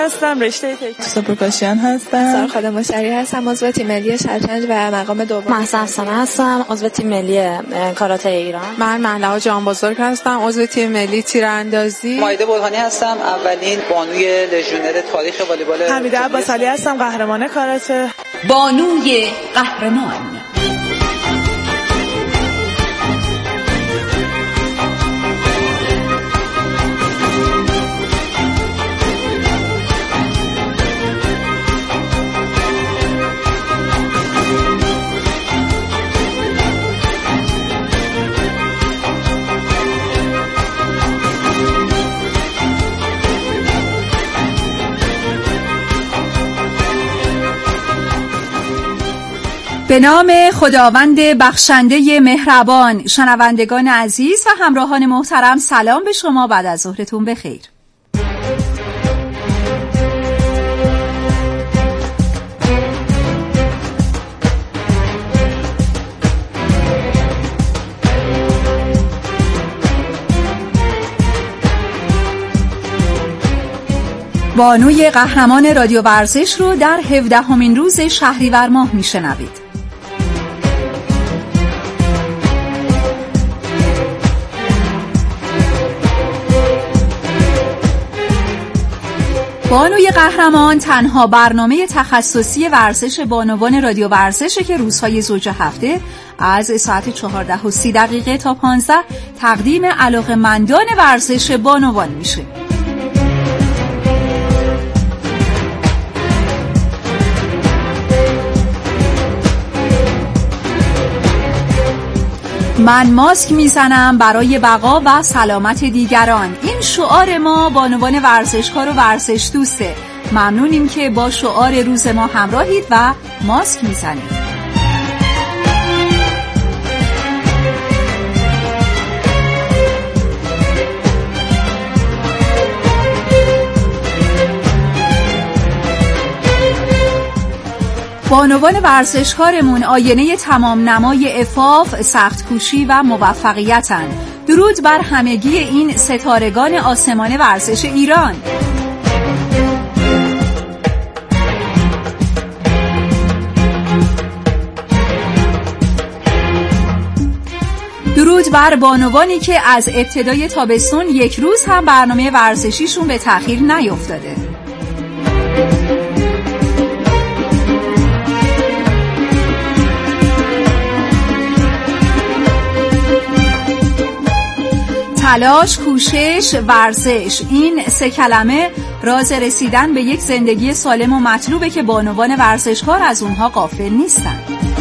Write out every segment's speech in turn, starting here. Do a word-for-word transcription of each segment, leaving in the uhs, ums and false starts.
هستم، رشته تکنیک پروکاشن هستم. سار خادم مشتری هستم، عضو تیم ملی شطرنج و مقام دوم. مهسا افسانه هستم، عضو تیم ملی کاراته ایران. من مهلا جانبازرگ هستم، عضو تیم ملی تیراندازی. مایده برهانی هستم، اولین بانوی لژیونر تاریخ والیبال. حمیده عباسعلی هستم، قهرمان کاراته. بانوی قهرمان. به نام خداوند بخشنده مهربان. شنوندگان عزیز و همراهان محترم، سلام به شما، بعد از ظهرتون بخیر. بانوی قهرمان رادیو ورزش رو در هفدهمین روز شهریور ماه میشنوید. بانوی قهرمان تنها برنامه تخصصی ورزش بانوان رادیو ورزشه که روزهای زوج هفته از ساعت چهارده و سی دقیقه تا پانزده تقدیم علاقه‌مندان ورزش بانوان میشه. من ماسک میزنم برای بقا و سلامت دیگران. این شعار ما بانوان ورزشکار و ورزش دوسته. ممنونیم که با شعار روز ما همراهید و ماسک میزنید. بانوان ورزشکارمون آینه تمام نمای عفاف، سخت کوشی و موفقیتن. درود بر همگی این ستارگان آسمان ورزش ایران. درود بر بانوانی که از ابتدای تابستون یک روز هم برنامه ورزشیشون به تأخیر نیفتاده. تلاش، کوشش، ورزش، این سه کلمه راز رسیدن به یک زندگی سالم و مطلوبه که بانوان ورزشکار از اونها غافل نیستن.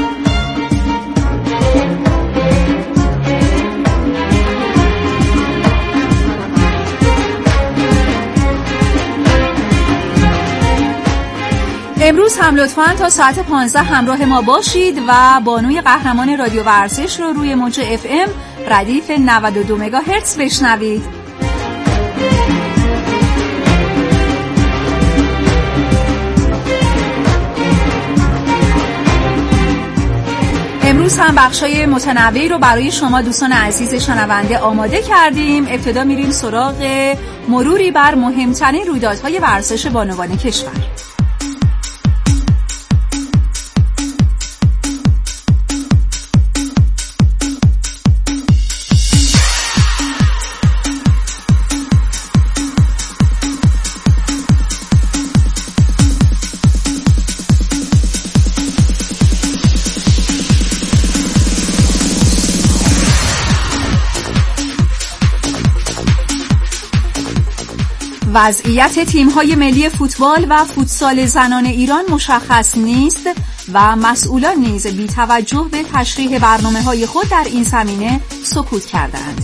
امروز هم لطفاً تا ساعت پانزده همراه ما باشید و بانوی قهرمان رادیو ورزش رو روی موج اف ام ردیف نود و دو مگاهرتز بشنوید. امروز هم بخشای متنوعی رو برای شما دوستان عزیز شنونده آماده کردیم. ابتدا میریم سراغ مروری بر مهمترین رویدادهای ورزش بانوان کشور. وضعیت تیم‌های ملی فوتبال و فوتسال زنان ایران مشخص نیست و مسئولان نیز بی توجه به تشریح برنامه‌های خود در این زمینه سکوت کردند.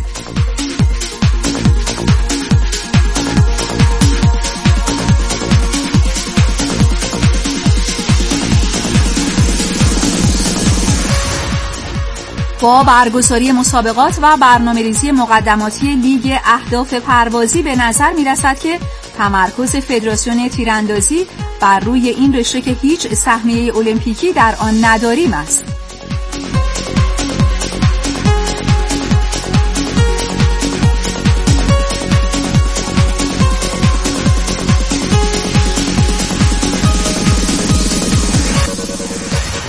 با برگزاری مسابقات و برنامه‌ریزی مقدماتی لیگ اهداف پروازی به نظر می‌رسد که تمرکز فدراسیون تیراندازی بر روی این رشته که هیچ سهمیه المپیکی در آن نداریم است.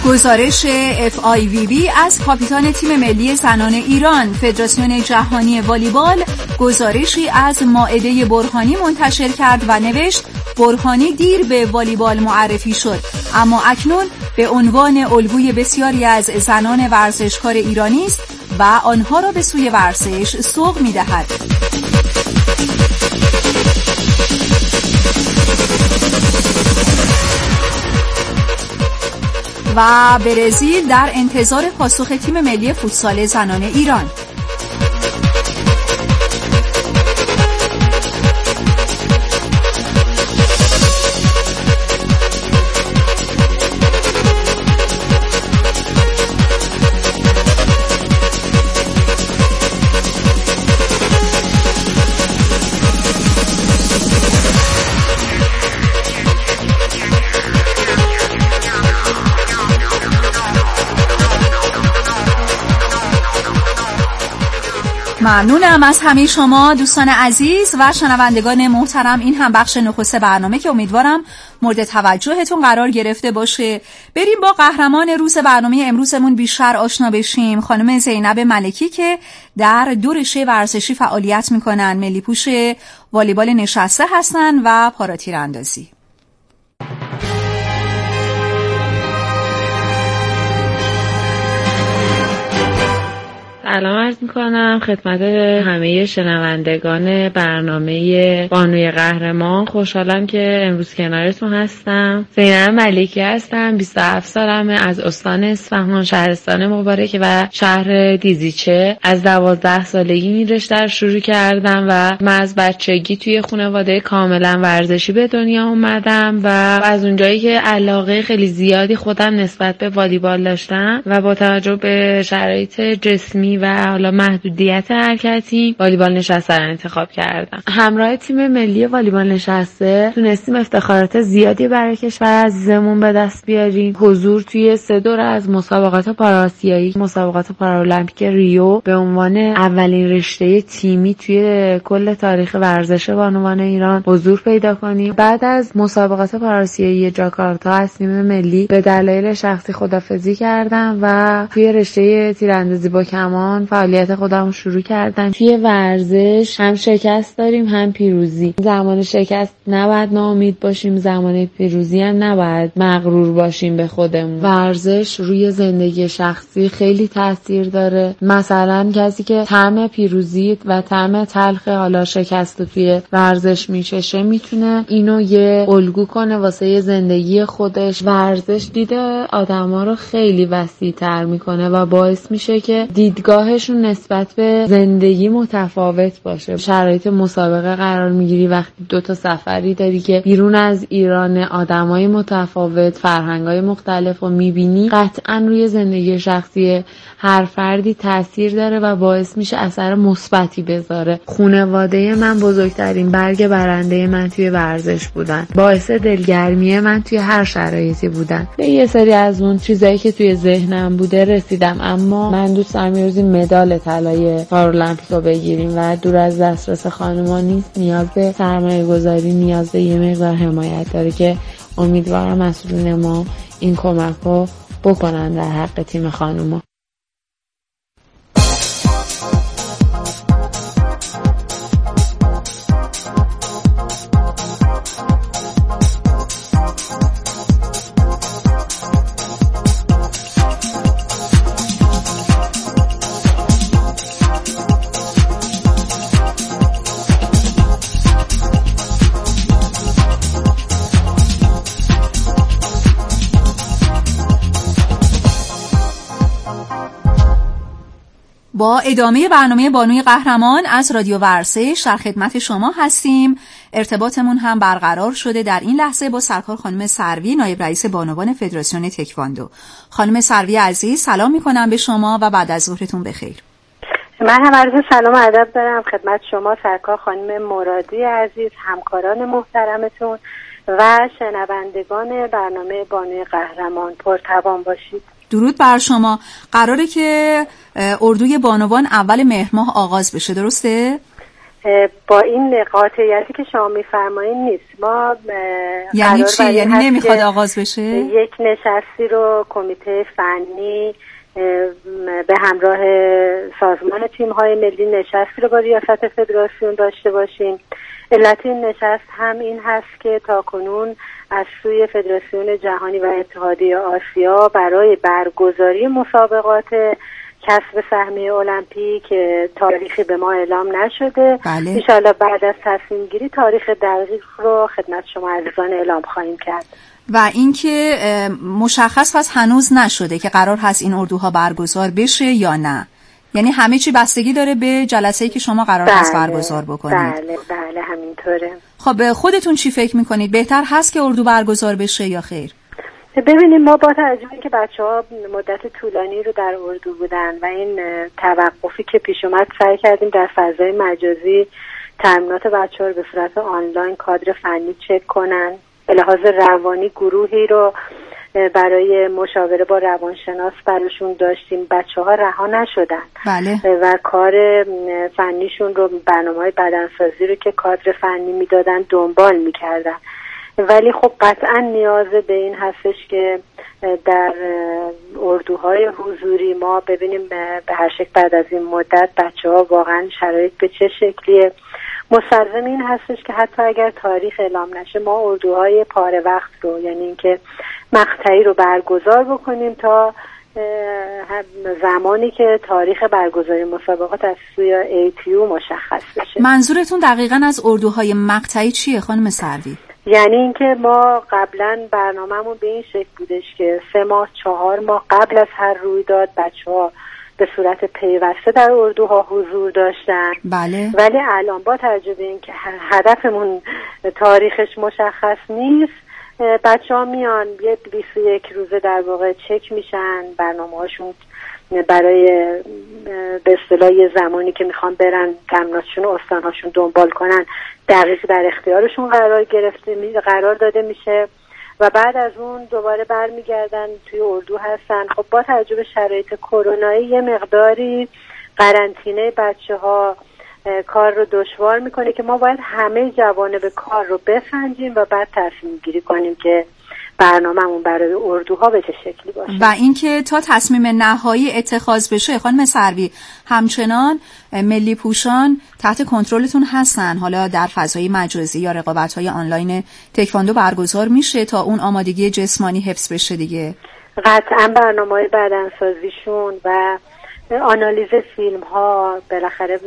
گزارش اف آی وی بی از کاپیتان تیم ملی زنان ایران. فدراسیون جهانی والیبال گزارشی از مائده برهانی منتشر کرد و نوشت برهانی دیر به والیبال معرفی شد، اما اکنون به عنوان الگوی بسیاری از زنان ورزشکار ایرانی است و آنها را به سوی ورزش سوق می‌دهد. و برزیل در انتظار پاسخ تیم ملی فوتسال زنان ایران. ممنونم از همه شما دوستان عزیز و شنوندگان محترم. این هم بخش نخست برنامه که امیدوارم مورد توجهتون قرار گرفته باشه. بریم با قهرمان روز برنامه امروزمون بیشتر آشنا بشیم. خانم زینب ملکی که در دو رشته ورزشی فعالیت میکنن، ملی پوش والیبال نشسته هستن و پاراتیراندازی. سلام عرض میکنم خدمت همه شنوندگان برنامه بانوی قهرمان. خوشحالم که امروز کنارتون هستم. زینب ملکی هستم، بیست و هفت سالمه، از استان اصفهان، شهرستان مبارک و شهر دیزیچه. از دوازده سالگی این رشته رو شروع کردم و من از بچگی توی خانواده کاملا ورزشی به دنیا اومدم و از اونجایی که علاقه خیلی زیادی خودم نسبت به والیبال داشتم و با توجه به شرایط جسمی و حالا محدودیت حرکتی والیبال نشسته رو انتخاب کردم. همراه تیم ملی والیبال نشسته تونستیم افتخارات زیادی برای کشور عزیزمون به دست بیاریم. حضور توی سه دوره از مسابقات پاراسیایی، مسابقات پارالمپیک ریو به عنوان اولین رشته تیمی توی کل تاریخ ورزش بانوان ایران حضور پیدا کنیم. بعد از مسابقات پاراسیایی جاکارتا از تیم ملی به دلایل شخصی خدافظی کردم و توی رشته تیراندازی با کمان فعالیت خودم شروع کردم. توی ورزش هم شکست داریم هم پیروزی. زمان شکست نباید ناامید باشیم، زمان پیروزی هم نباید مغرور باشیم به خودمون. ورزش روی زندگی شخصی خیلی تاثیر داره. مثلا کسی که طعم پیروزی و طعم تلخ حالا شکست توی ورزش میچشه میتونه اینو یه الگو کنه واسه زندگی خودش. ورزش دید آدما رو خیلی وسیع‌تر میکنه و باعث میشه که دیدگاهشون نسبت به زندگی متفاوت باشه. شرایط مسابقه قرار میگیری وقتی دو تا سفری داری که بیرون از ایران آدمای متفاوت، فرهنگای مختلف رو میبینی، قطعا روی زندگی شخصی هر فردی تاثیر داره و باعث میشه اثر مثبتی بذاره. خانواده من بزرگترین برگ برنده من توی ورزش بودن، باعث دلگرمی من توی هر شرایطی بودن. به یه سری از اون چیزایی که توی ذهنم بوده رسیدم، اما من دوست دارم یه روزی مدال طلای پارالمپیک رو بگیریم و دور از دسترس خانوما نیست. نیاز به سرمایه گذاری، نیاز به یه مقدار حمایت داره که امیدوارم مسئولین ما این کمک رو بکنن در حق تیم خانوما. با ادامه برنامه بانوی قهرمان از رادیو ورزش در خدمت شما هستیم. ارتباطمون هم برقرار شده در این لحظه با سرکار خانم سروی، نایب رئیس بانوان فدراسیون تکواندو. خانم سروی عزیز سلام میکنم به شما و بعد از ظهرتون بخیر. من هم عرض سلام و ادب دارم خدمت شما سرکار خانم مرادی عزیز، همکاران محترمتون و شنوندگان برنامه بانوی قهرمان. پرتوان باشید. درود بر شما. قراره که اردوی بانوان اول مهر ماه آغاز بشه، درسته؟ با این قاطعیتی که شما میفرمایید نیست. ما یعنی چی؟ یعنی نمیخواد آغاز بشه؟ یک نشستی رو کمیته فنی به همراه سازمان تیم‌های ملی نشستی رو با ریاست فدراسیون داشته باشیم. علت این نشست هم این هست که تاکنون از سوی فدراسیون جهانی و اتحادیه آسیا برای برگزاری مسابقات کسب سهمیه المپیک تاریخی به ما اعلام نشده. بله. ان شاءالله بعد از تصمیم گیری تاریخ دقیق رو خدمت شما عزیزان اعلام خواهیم کرد. و اینکه مشخص پس هنوز نشده که قرار هست این اردوها برگزار بشه یا نه، یعنی همه چی بستگی داره به جلسه‌ای که شما قرار هست بله، برگزار بکنید. بله بله همینطوره. خب خودتون چی فکر میکنید؟ بهتر هست که اردو برگزار بشه یا خیر؟ ببینیم، ما با توجه که بچه‌ها مدت طولانی رو در اردو بودن و این توقفی که پیش اومد سعی کردیم در فضای مجازی تمرینات بچه‌ها رو به صورت آنلاین کادر فنی چک کنن. به لحاظ روانی گروهی رو برای مشاوره با روانشناس براشون داشتیم. بچه‌ها رها نشدن. بله. و کار فنیشون رو، برنامه‌های بدنسازی رو که کادر فنی میدادن دنبال میکردن. ولی خب قطعا نیاز به این هستش که در اردوهای حضوری ما ببینیم به هر شکل بعد از این مدت بچه‌ها واقعا شرایط به چه شکلیه. مستلزم این هستش که حتی اگر تاریخ اعلام نشه ما اردوهای پاره وقت رو، یعنی اینکه مقطعی رو برگزار بکنیم تا زمانی که تاریخ برگزاری مسابقات از سوی ای تی او مشخص بشه. منظورتون دقیقاً از اردوهای مقطعی چیه خانم سروی؟ یعنی اینکه ما قبلا برنامه‌مون به این شکل بودش که سه ماه چهار ماه قبل از هر رویداد بچه‌ها به صورت پیوسته در اردوها حضور داشتن. بله. ولی الان با توجه به اینکه هدفمون تاریخش مشخص نیست، بچه‌ها میان یه بیست و یک روزه در واقع چک میشن، برنامه‌هاشون برای به اصطلاح یه زمانی که میخوان برن تمریناتشون و استانهاشون دنبال کنن دقیق در اختیارشون قرار گرفته قرار داده میشه و بعد از اون دوباره برمیگردن توی اردو هستن. خب با توجه به شرایط کرونایی یه مقداری قرنطینه بچه‌ها کار رو دشوار میکنه که ما باید همه جوانب کار رو بسنجیم و بعد تصمیم گیری کنیم که برنامه‌مون برای اردوها به چه شکلی باشه. و اینکه تا تصمیم نهایی اتخاذ بشه خانم سروی همچنان ملی پوشان تحت کنترلتون هستن، حالا در فضای مجازی یا رقابت‌های آنلاین تکواندو برگزار میشه تا اون آمادگی جسمانی حفظ بشه دیگه؟ قطعا برنامه‌های بدنسازیشون و آنالیز فیلم‌ها بالاخره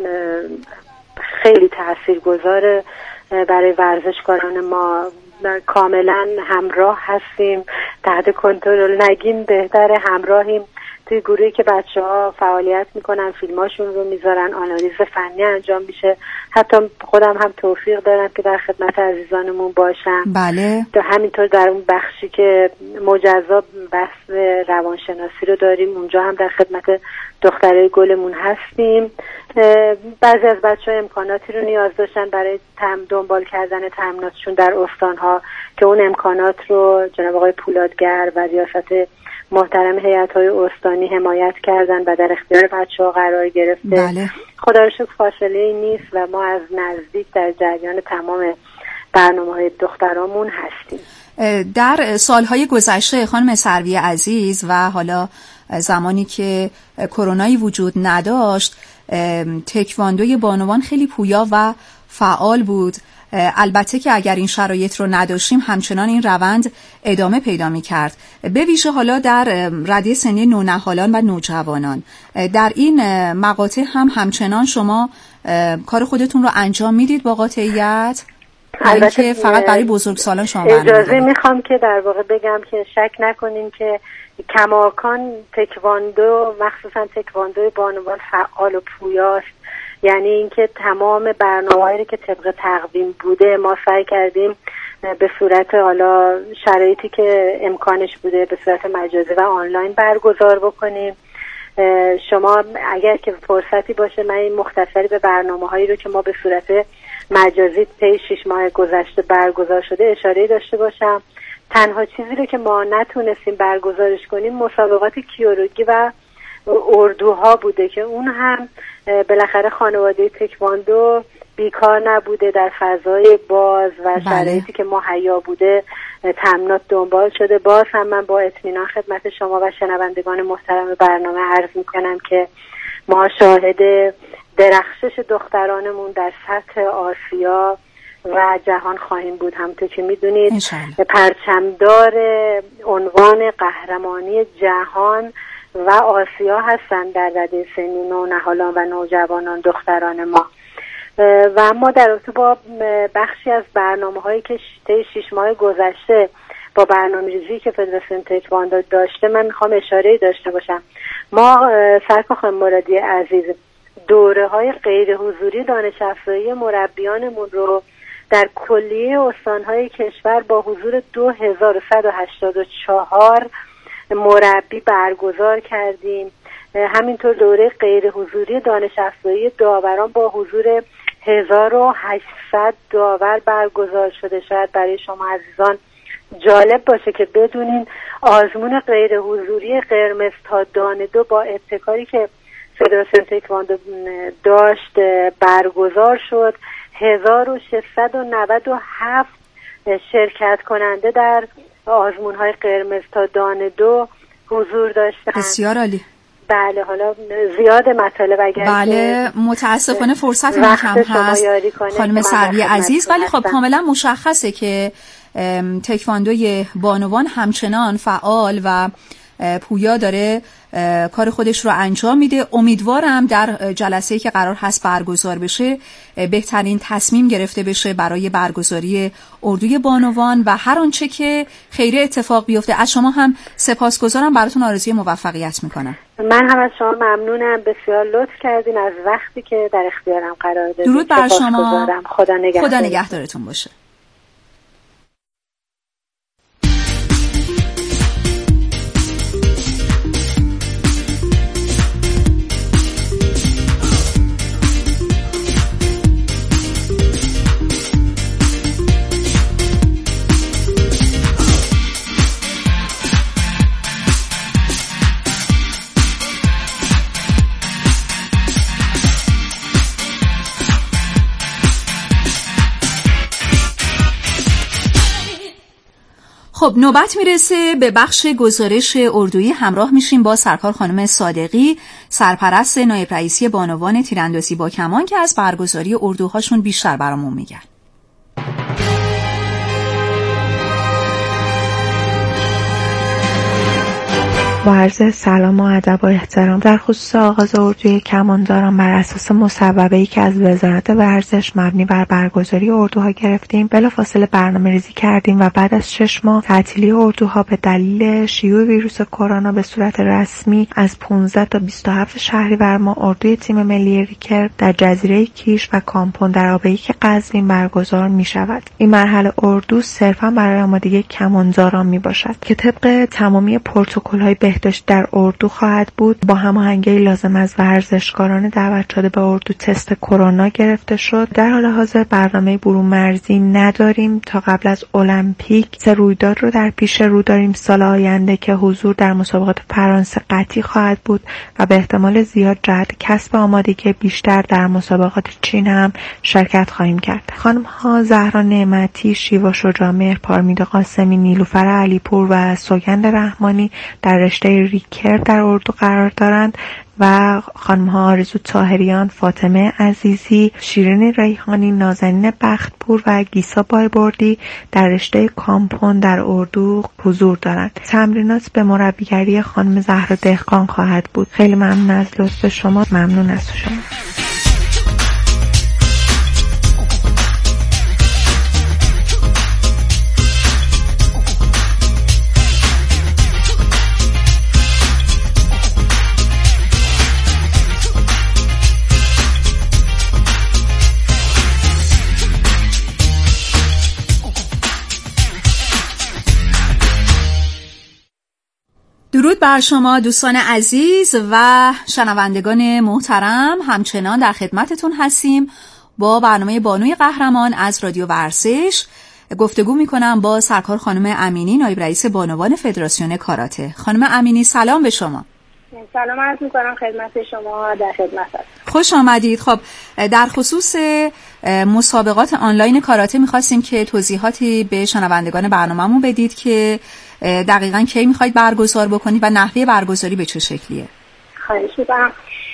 خیلی تاثیرگذاره برای ورزشکاران ما. کاملا همراه هستیم، تحت کنترل نگیم بهتره، همراهیم. توی گروهی که بچه‌ها فعالیت میکنن فیلماشون رو میذارن، آنالیز فنی انجام میشه. حتی خودم هم توفیق دارم که در خدمت عزیزانمون باشم. بله. همینطور در اون بخشی که مجزا بحث روانشناسی رو داریم اونجا هم در خدمت دخترای گلمون هستیم. بعضی از بچه‌ها امکاناتی رو نیاز داشتن برای تم دنبال کردن تمریناتشون در استان‌ها که اون امکانات رو جناب آقای پولادگر و ریاست محترم هیئت‌های استانی حمایت کردن و در اختیار بچه‌ها قرار گرفته. بله. خدا رو شکر فاصله‌ای نیست و ما از نزدیک در جریان تمام برنامه‌های دخترامون هستیم. در سالهای گذشته خانم سروی عزیز و حالا زمانی که کرونایی وجود نداشت تکواندوی بانوان خیلی پویا و فعال بود. البته که اگر این شرایط رو نداشتیم همچنان این روند ادامه پیدا می کرد، به ویژه حالا در رده سنی نونهالان و نوجوانان. در این مقاطع هم همچنان شما کار خودتون رو انجام میدید با قاطعیت؟ البته فقط برای بزرگسالان شما اجازه میخوام که در واقع بگم که شک نکنیم که کماکان تکواندو مخصوصا تکواندوی بانوان فعال و پویاست. یعنی اینکه تمام برنامه‌هایی که طبق تقویم بوده ما سعی کردیم به صورت حالا شرایطی که امکانش بوده به صورت مجازی و آنلاین برگزار بکنیم. شما اگر که فرصتی باشه من این مختصری به برنامه‌هایی رو که ما به صورت مجازی طی شش ماه گذشته برگزار شده اشاره داشته باشم. تنها چیزی رو که ما نتونستیم برگزارش کنیم مسابقات کیوروگی و اردوها بوده که اون هم بالاخره خانواده تکواندو بیکار نبوده، در فضای باز و شرایطی که مهیا بوده تمرینات دنبال شده. باز هم من با اطمینان خدمت شما و شنوندگان محترم برنامه عرض میکنم که ما شاهد درخشش دخترانمون در سطح آسیا و جهان خواهیم بود. همونطور که میدونید پرچمدار عنوان قهرمانی جهان و آسیا هستند در رده سنی نونهالان و نوجوانان دختران ما. و ما در رابطه با بخشی از برنامه‌هایی که طی شش ماه گذشته با برنامه‌ریزی که فدراسیون تکواندو داشته من میخوام اشاره‌ای داشته باشم. ما سرکار خانم مرادی عزیز دوره‌های غیر حضوری دانش افزایی مربیانمون رو در کلیه استان‌های کشور با حضور دو هزار و صد و هشتاد و چهار مربی برگزار کردیم. همینطور دوره غیر حضوری دانش افزایی داوران با حضور هزار و هشتصد داور برگزار شده. شاید برای شما عزیزان جالب باشه که بدونین آزمون غیر حضوری قرمز تا دانه دو با ابتکاری که فدراسیون تکواندو داشت برگزار شد. هزار و ششصد و نود و هفت شرکت کننده در آزمون های قرمز تا دانه دو حضور داشتن. بسیار عالی. بله، حالا زیاد مطالب اگر بله متاسفانه فرصت ما کم هست خانم سروی عزیز، ولی خب کاملا مشخصه که تکواندوی بانوان همچنان فعال و پویا داره کار خودش رو انجام میده. امیدوارم در جلسه‌ای که قرار هست برگزار بشه بهترین تصمیم گرفته بشه برای برگزاری اردوی بانوان و هر آنچه که خیره اتفاق بیفته. از شما هم سپاسگزارم، براتون آرزوی موفقیت میکنم. من هم از شما ممنونم، بسیار لطف کردین از وقتی که در اختیارم قرار دادید. درود بر شما، خدا نگهدار. خدا نگهدارتون باشه. خب نوبت میرسه به بخش گزارش اردویی. همراه میشیم با سرکار خانم صادقی، سرپرست نایب رئیسی بانوان تیراندازی با کمان که از برگزاری اردوهاشون بیشتر برامون میگن. با عرض سلام و ادب و احترام، در خصوص آغاز اردوی کمانداران بر اساس مصوبه‌ای که از وزارت ورزش مبنی بر برگزاری اردوها گرفتیم بلافاصله برنامه‌ریزی کردیم و بعد از شش ماه تعطیلی اردوها به دلیل شیوع ویروس کرونا به صورت رسمی از پانزده تا بیست و هفت شهریور ماه اردوی تیم ملی ریکر در جزیره کیش و کامپون در آبیک قزوین برگزار می شود. این مرحله اردو صرفا برای آمادگی کمانداران می باشد که طبق تمامی پروتکل‌های بهداشت در اردو خواهد بود. با هماهنگی لازم از ورزشکاران دعوت شده به اردو تست کرونا گرفته شد. در حال حاضر برنامه برون مرزی نداریم. تا قبل از المپیک سه رویداد رو در پیش رو داریم سال آینده که حضور در مسابقات فرانسه قطعی خواهد بود و به احتمال زیاد جهت کسب آمادگی بیشتر در مسابقات چین هم شرکت خواهیم کرد. خانم ها زهرا نعمتی، شیوا شجاع‌مهر، پارمیدا قاسمی، نیلوفر علیپور و سوگند رحمانی در رشته ریکر در اردو قرار دارند و خانم ها آرزو طاهریان، فاطمه عزیزی، شیرین ریحانی، نازنین بختپور و گیسا بایبردی در رشته کامپون در اردو حضور دارند. تمرینات به مربیگری خانم زهرا دهقان خواهد بود. خیلی ممنون از لطف شما. ممنون از شما. درود بر شما دوستان عزیز و شنوندگان محترم، همچنان در خدمتتون هستیم با برنامه بانوی قهرمان از رادیو ورزش. گفتگو میکنم با سرکار خانم امینی، نایب رئیس بانوان فدراسیون کاراته. خانم امینی سلام به شما. سلام عرض میکنم خدمت شما، در خدمت هستم. خوش آمدید. خب در خصوص مسابقات آنلاین کاراته می‌خواستیم که توضیحاتی به شنوندگان برنامه‌مون بدید که دقیقاً کی می‌خواید برگزار بکنید و نحوه برگزاری به چه شکلیه؟ خواهش می‌کنم.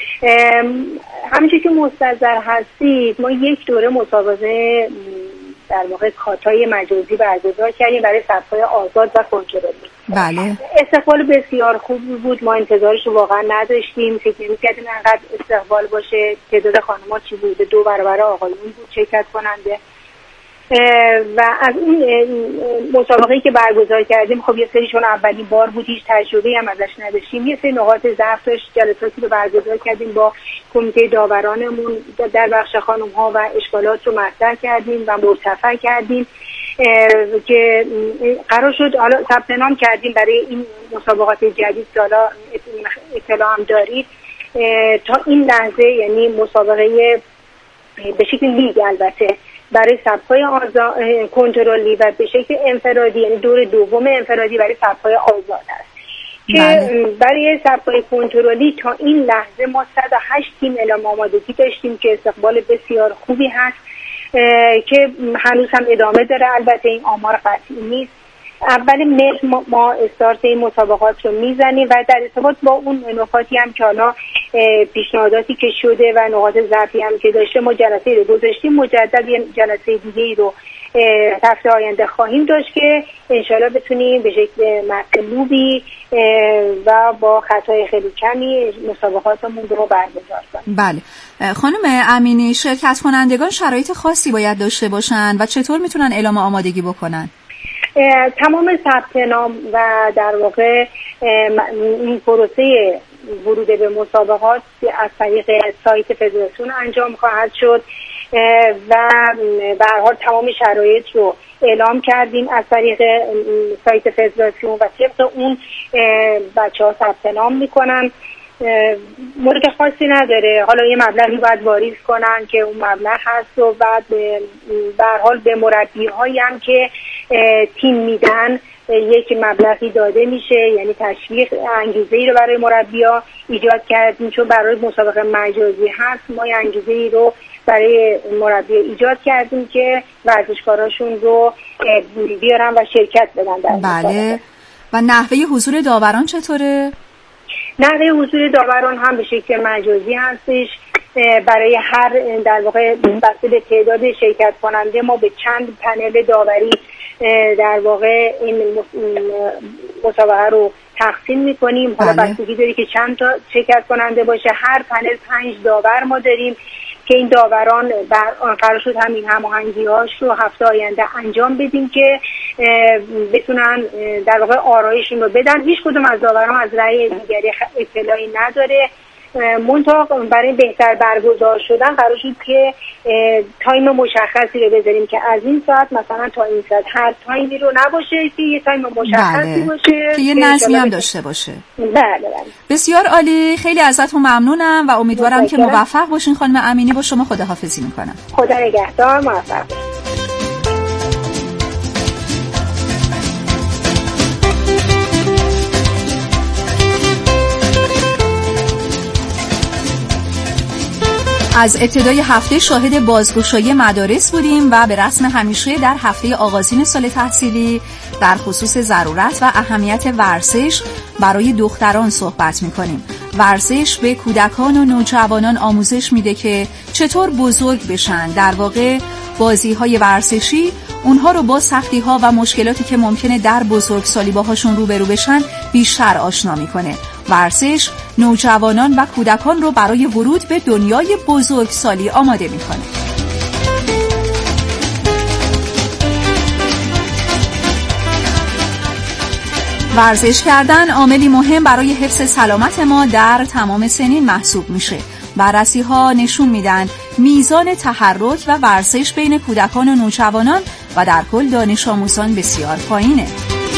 همونجوری که مستحضر هستید ما یک دوره مسابقه در واقع کاتای مجازی برگزار کردیم برای صف‌های آزاد و کنترلی. بله. استقبال بسیار خوبی بود، ما انتظارش رو واقعا نداشتیم، فکر نمی‌کردیم انقدر استقبال باشه. تعداد خانم‌ها چی بوده دو برابر آقایون بود شرکت کننده. و از اون مسابقه‌ای که برگزار کردیم خب یه سریشون اولین بار بود، هیچ تجربه‌ای هم ازش نداشتیم. یه سری نقاط ضعف داشت، جلساتی رو برگزار کردیم با کمیته داورانمون در بخش خانم‌ها و اشکالات رو مطرح کردیم و مرتفع کردیم که قرار شد حالا ثبت نام کردیم برای این مسابقات جدید که حالا اطلاع هم دارید. تا این لحظه یعنی مسابقه به شکل لیگ البته برای صف‌های آزاد کنترلی و به شکل انفرادی یعنی دور دوم انفرادی برای صف‌های آزاد است که بله. برای صف‌های کنترلی تا این لحظه ما صد و هشت تیم اعلام آمادگی داشتیم که استقبال بسیار خوبی هست که هنوز هم ادامه داره. البته این آمار قطعی نیست. اول مهر ما استارت این مسابقات رو میزنیم و در ارتباط با اون نکاتی هم که حالا پیشنهاداتی که شده و نقاط ضعفی هم که داشته ما جلسه رو گذاشتیم، مجدد یه جلسه دیگه رو هفته آینده خواهیم داشت که انشالله بتونیم به شکل مطلوبی و با خطای خیلی کمی مسابقاتمون رو برگزار کنیم. بله خانم امینی، شرکت کنندگان شرایط خاصی باید داشته باشن و چطور میتونن اعلام آمادگی بکنن؟ تمام ثبت نام و در واقع این پروسه ورود به مسابقات از طریق سایت فدراسیون انجام خواهد شد و به هر حال تمام شرایط رو اعلام کردیم از طریق سایت فدراسیون و طبق اون بچه‌ها ثبت نام میکنن. مورد خاصی نداره، حالا یه مبلغی باید واریز کنن که اون مبلغ هست و بعد به هر حال به مربی‌هایی هم که تیم میدن یک مبلغی داده میشه، یعنی تشویق انگیزه‌ای رو برای مربی‌ها ایجاد کردیم چون برای مسابقه مجازی هست. ما یه انگیزه‌ای رو برای مربی‌ها ایجاد کردیم که ورزشکاراشون رو بیارن و شرکت بدن در بله مسابقه. و نحوه حضور داوران چطوره؟ نحوه حضور داوران هم به شکل مجازی هستش. برای هر در واقع بسته به تعداد شرکت کننده ما به چند پنل داوری در واقع این مسابقه رو تقسیم میکنیم. حالا بستگی داری که چند تا شرکت کننده باشه. هر پنل پنج داور ما داریم که این داوران بر قرار شد همین هماهنگی‌هاش رو هفته آینده انجام بدیم که بتونن در واقع آرایشون رو بدن. هیچ کدوم از داوران از رأی دیگری اطلاعی نداره. منتها برای بهتر برگزار شدن قرار شد که تایم مشخصی رو بذاریم که از این ساعت مثلا تا این ساعت هر تایمی رو نباشه که یه تایم مشخصی بله. باشه که یه نظمی هم داشته باشه. بله بله. بسیار عالی، خیلی ازتون ممنونم و امیدوارم که موفق باشین. خانم امینی با شما خداحافظی میکنم. خدا نگهدار، موفق باشین. از ابتدای هفته شاهد بازگشایی مدارس بودیم و به رسم همیشه در هفته آغازین سال تحصیلی در خصوص ضرورت و اهمیت ورزش برای دختران صحبت می‌کنیم. ورزش به کودکان و نوجوانان آموزش میده که چطور بزرگ بشن. در واقع بازی‌های ورزشی اونها رو با سختی‌ها و مشکلاتی که ممکنه در بزرگسالی باهاشون روبرو بشن بیشتر آشنا می‌کنه. ورزش نوجوانان و کودکان رو برای ورود به دنیای بزرگسالی آماده می‌کنه. ورزش کردن عاملی مهم برای حفظ سلامت ما در تمام سنین محسوب میشه. بررسی‌ها نشون میدن میزان تحرک و ورزش بین کودکان و نوجوانان و در کل دانش آموزان بسیار پایینه.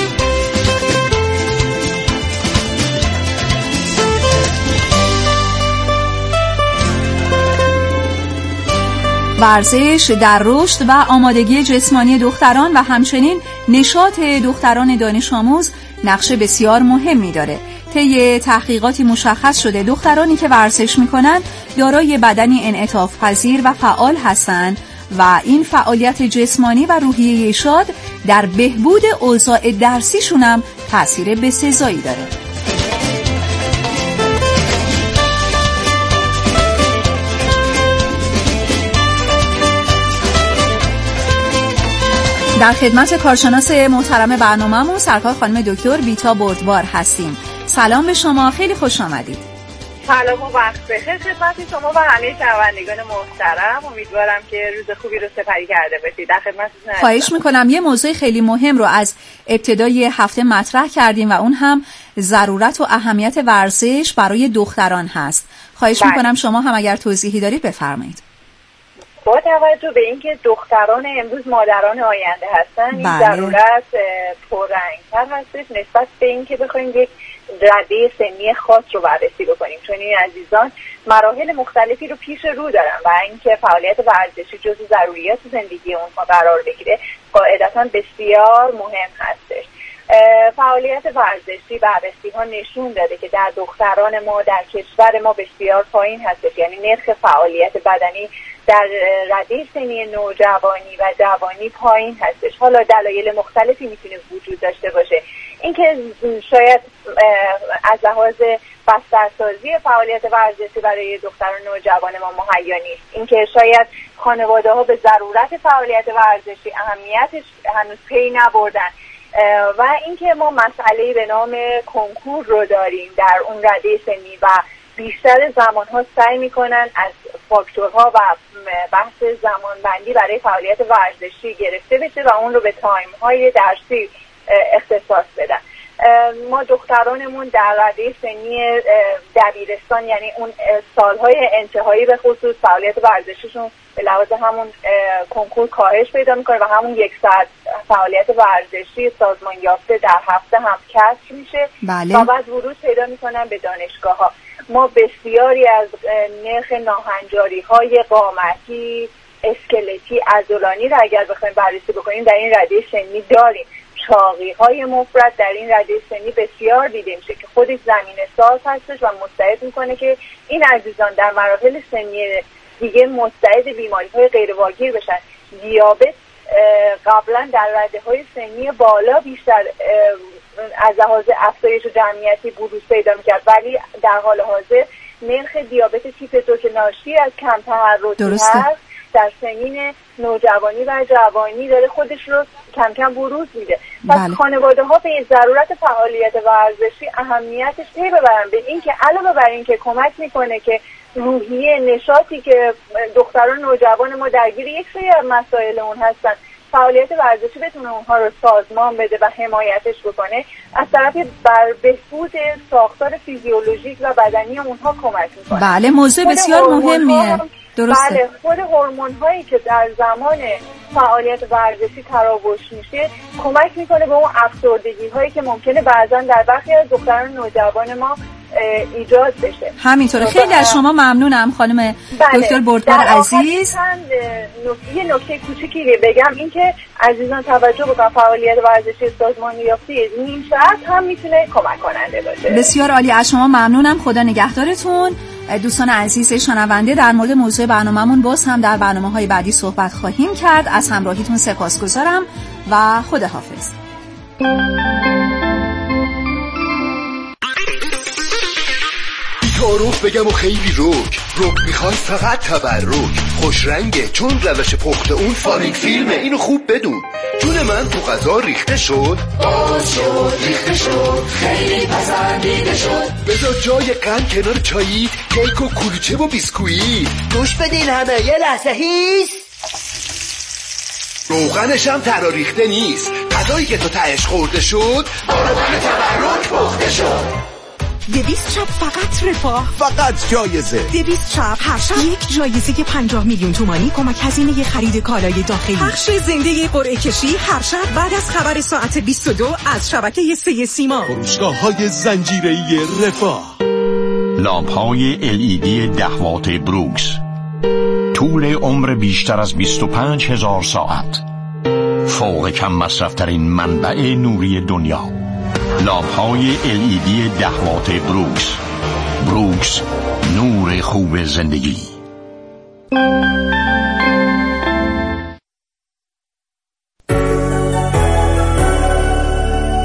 ورزش در رشد و آمادگی جسمانی دختران و همچنین نشاط دختران دانش آموز نقش بسیار مهمی داره. طی تحقیقاتی مشخص شده دخترانی که ورزش میکنن دارای بدنی انعطاف پذیر و فعال هستند و این فعالیت جسمانی و روحیه شاد در بهبود اوضاع درسیشون هم تأثیر بسزایی داره. در خدمت کارشناس محترم برنامه‌مون سرکار خانم دکتر بیتا بردبار هستیم. سلام به شما، خیلی خوش آمدید. سلام و وقت بخیر خدمت شما و همه شنوندگان محترم. امیدوارم که روز خوبی رو سپری کرده باشید. در خدمتتون هستم. خواهش میکنم. یه موضوع خیلی مهم رو از ابتدای هفته مطرح کردیم و اون هم ضرورت و اهمیت ورزش برای دختران هست. خواهش بله. میکنم شما هم اگر توضیحی دارید بفرمایید. با توجه به اینکه دختران امروز مادران آینده هستن، این بله. ضرورت پررنگ‌تر هستش نسبت به اینکه بخوایم یک رده سنی خاص رو بررسی بکنیم، چون این عزیزان مراحل مختلفی رو پیش رو دارن و اینکه فعالیت ورزشی جزو ضروریات زندگی اونها قرار بگیره قاعدتاً بسیار مهم هستش. فعالیت ورزشی بررسی ها نشون داده که در دختران ما در کشور ما بسیار پایین هستش، یعنی نرخ فعالیت بدنی در رده سنی نوجوانی و جوانی پایین هستش. حالا دلایل مختلفی میتونه وجود داشته باشه، اینکه شاید از لحاظ بسترسازی فعالیت ورزشی برای دختران نوجوان ما مهیا نیست، اینکه شاید خانواده ها به ضرورت فعالیت ورزشی اهمیتش هنوز پی نبردن و اینکه ما مسئله‌ای به نام کنکور رو داریم در اون رده سنی و بیشتر زمان‌ها سعی می‌کنن از فاکتورها و بحث زمانبندی برای فعالیت ورزشی گرفته بشه و اون رو به تایم‌های درسی اختصاص بدن. ما دخترانمون در رده سنی دبیرستان، یعنی اون سالهای انتهایی به خصوص، فعالیت ورزشیشون به لحاظ همون کنکور کاهش پیدا میکنه و همون یک ساعت فعالیت ورزشی سازمان یافته در هفته هم کسر میشه بله. و بعد ورود پیدا میکنن به دانشگاه ها. ما بسیاری از نرخ ناهنجاری های قامتی، اسکلتی، عضلانی را اگر بخوایم بررسی بکنیم در این رده سنی داریم. چاقی های مفرط در این رده سنی بسیار دیده میشه که خودش زمینه ساز هستش و مستعد میکنه که این عزیزان در مراحل سنی دیگه مستعد بیماری های غیر واگیر بشن. دیابت قبلا در رده های سنی بالا بیشتر از لحاظ افزایش جمعیتی بروز پیدا میکرد، ولی در حال حاضر نرخ دیابت تیپ دو که ناشی از کم تحرکی هست در سنین نوجوانی و جوانی داره خودش رو کم کم بروز میده. پس بله. خانواده ها به ضرورت فعالیت ورزشی اهمیتش پی ببرن به این که علاوه بر این که کمک میکنه که روحیه نشاطی که دختران نوجوان ما درگیر یک سری از مسائل اون هستن، فعالیت ورزشی بتونه اونها رو سازمان بده و حمایتش بکنه، از طرفی بر بهبود ساختار فیزیولوژیک و بدنی اونها کمک میکنه. بله، موضوع بسیار مهمیه. درسته. بله، خود هورمون هایی که در زمان فعالیت ورزشی تراوش میشه کمک میکنه به اون افسردگی هایی که ممکنه بعضا در برخی از دختران نوجوان ما ایجاد بشه. همینطوره. خیلی از شما ممنونم خانم بله. دکتر بردبار عزیز. یه نکته کوچیکی بگم، این که عزیزان توجه بکنن فعالیت ورزشی سازمانی یافته نیم ساعت هم میتونه کمک کننده باشه. بسیار عالی، از شما ممنونم. خدا نگهدارتون. دوستان عزیز شنونده، در مورد موضوع برنامه‌مون باز هم در برنامه‌های بعدی صحبت خواهیم کرد. از همراهیتون سپاسگزارم و خداحافظ. تعارف بگم و خیلی روک روک میخوای فقط تبرک، خوش رنگه چون روش پخت اون فاریک فیلمه، اینو خوب بدون. جون من تو غذا ریخته شد، باز شد ریخته شد، خیلی پسندیده شد. بذار جای قند کنار چاییت، کیک و کلوچه و بیسکویت. گوش بدین همه یه لحظه هیس، روغنش هم ترا ریخته نیست. غذایی که تو تهش خورده شد با روغن تبرک پخته شد. دویست چاپ فقط رفاه، فقط جایزه. دویست چاپ هر شب یک جایزه که پنجاه میلیون تومانی کمک هزینه خرید کالای داخلی. پخش زنده قرعه کشی هر شب بعد از خبر ساعت بیست و دو از شبکه سه سیما. فروشگاه‌های زنجیره‌ای رفاه. لامپ‌های ال ای دی ده وات بروکس، طول عمر بیشتر از بیست و پنج هزار ساعت، فوق کم مصرف‌ترین منبع نوری دنیا. لامپ‌های ال ای دی ده وات بروکس. بروکس، نور خوب زندگی.